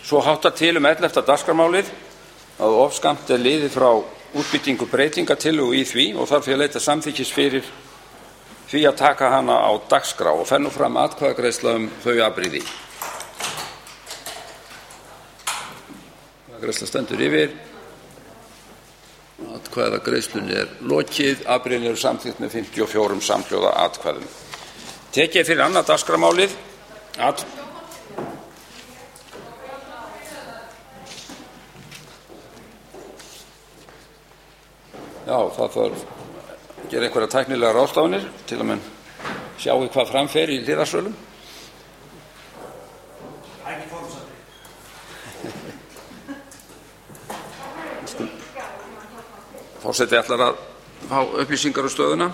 Svo háttar til 11. dagskrármálið að of skammt liðið frá útbýtingu breytingatillögu í því og þarf því að leita samþykkis fyrir því að taka hana á dagskrá og fer nú fram atkvæðagreiðsla þau afbrigði. Atkvæðagreiðsla stendur yfir. Atkvæðagreiðslunni lokið. Afbrigðin eru samþykkt með 54 samhljóða atkvæðum. Tekið fyrir annað dagskrármálið. Já, það þarf að gera einhverjar tæknilegar ráðstafanir til að menn sjáu hvað fram fer í hliðarsölum. Forseti ætlar að fá upplýsingar um stöðuna.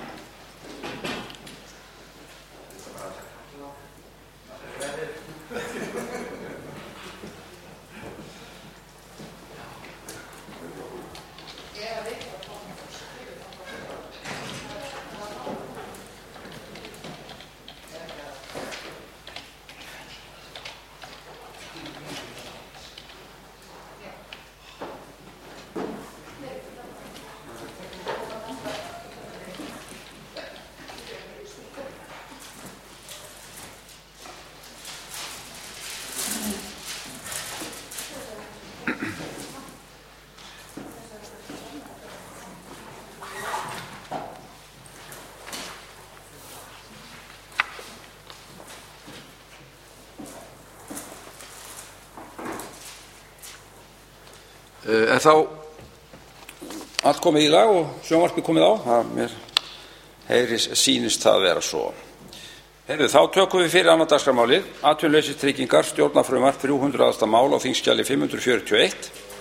Er þá allt komið í lag og sjónvarpið komið á? Mér sýnist það vera svo. Þá tökum við fyrir annað dagskrármálið, atvinnuleysistryggingar, stjórnarfrumvarp 300. mál á þingskjali 541.